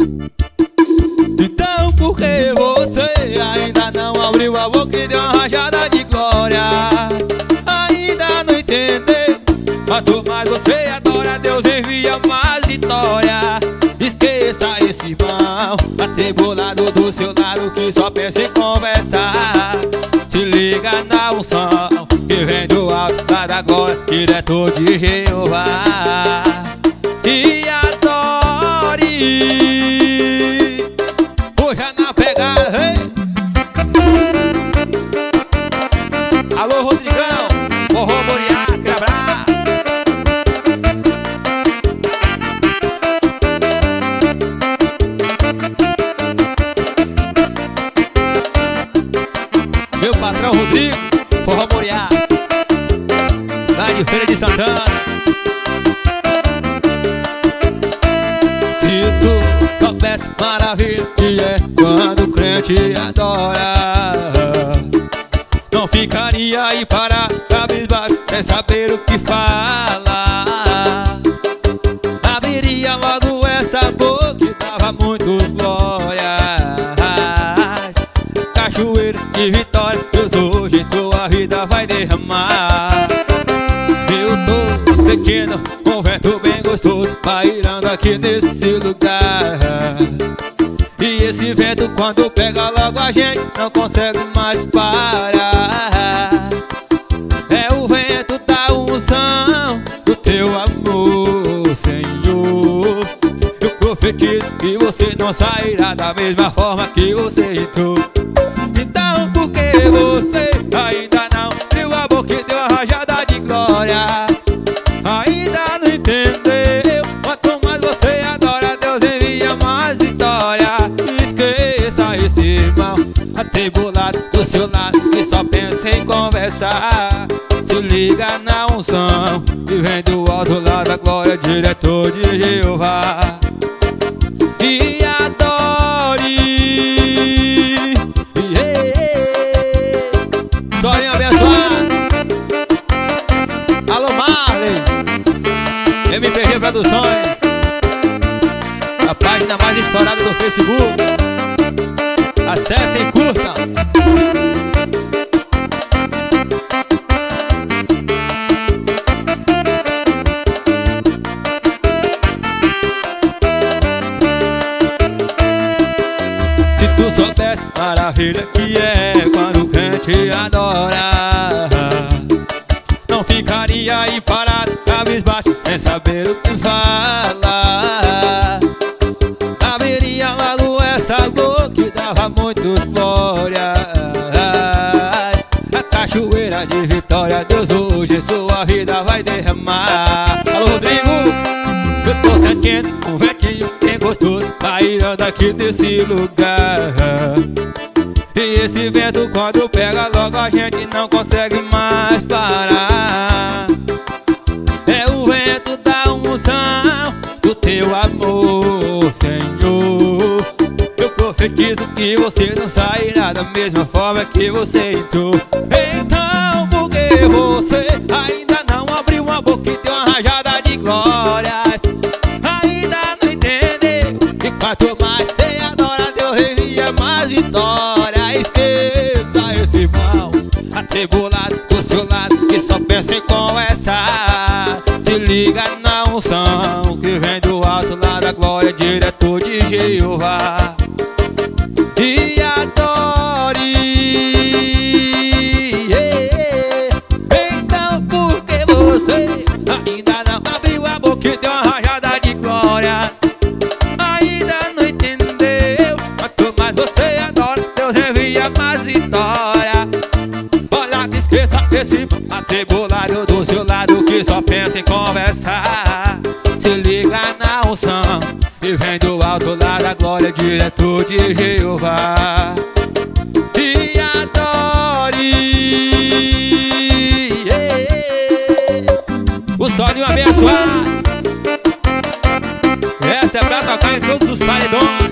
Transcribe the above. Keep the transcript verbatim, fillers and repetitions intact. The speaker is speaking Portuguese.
Então por que você ainda não abriu a boca e deu uma rajada de glória? Ainda não entendeu? Quanto mais você adora, Deus envia mais vitória. Esqueça esse irmão atribulado do seu lado que só pensa em conversar. Se liga na unção que vem do alto lá da glória, direto de Jeová. E adore, puxa na pegada, hey. Alô Rodrigão, forró Moriá, quebrar. Meu patrão Rodrigo, forró Moriá, lá de Feira de Santana. Se tu soubesse maravilha que é quando o crente adora, não ficaria aí para cabisbaixo sem saber o que fala. Abriria logo essa boca que dava muitos glórias. Cachoeira de vitória, Deus hoje tua vida vai derramar. Eu tô sentindo um vento bem gostoso pairando aqui nesse lugar. E esse vento quando pega logo a gente não consegue mais parar. É o vento da unção do teu amor, Senhor. Eu profetizo que você não sairá da mesma forma que você entrou. Então por que você ainda não abriu a boca e deu uma rajada de glória? Ainda não entendeu? Quanto mais você adora, Deus envia mais vitória. Esqueça esse irmão atribulado do seu lado que só pensa em conversar. Se liga na unção que vem do alto lá da glória, diretor de Jeová. E adore, yeah. Solinho abençoado. Alô Marley, M P G Produções, a página mais estourada do Facebook. Acessem e curtam. Se tu soubesse a maravilha que é quando o crente adora, não ficaria aí parado, cabisbaixo, sem saber o que fala. Abriria logo essa boca que dava muitos glórias. A cachoeira de vitória, Deus hoje sua vida vai derramar. Alô Rodrigo, eu tô sentindo um ventinho bem gostoso pairando aqui nesse lugar. E esse vento quando pega logo a gente não consegue mais parar. É o vento da unção do teu amor, Senhor. Eu profetizo que você não sairá da mesma forma que você entrou. Então por que você ainda não abriu uma boca e deu uma rajada de glórias? Ainda não entendeu que quanto mais você adora, Deus envia mais vitória. Esqueça esse irmão atribulado do seu lado que só pensa em conversar. Se liga na unção que vem do alto lá da glória, diretor de Jeová. E adore, yeah. Então por que você ainda não abriu a boca e deu uma rajada de glória? Ainda não entendeu? Quanto mais você adora, Deus envia mais vitória. Olha que esqueça esse atribulado do seu lado que só pensa em conversar. Se liga na unção e vem do alto lá da glória, diretor de Jeová. E adore, yeah. O solinho abençoado, essa é pra tocar em todos os paredões.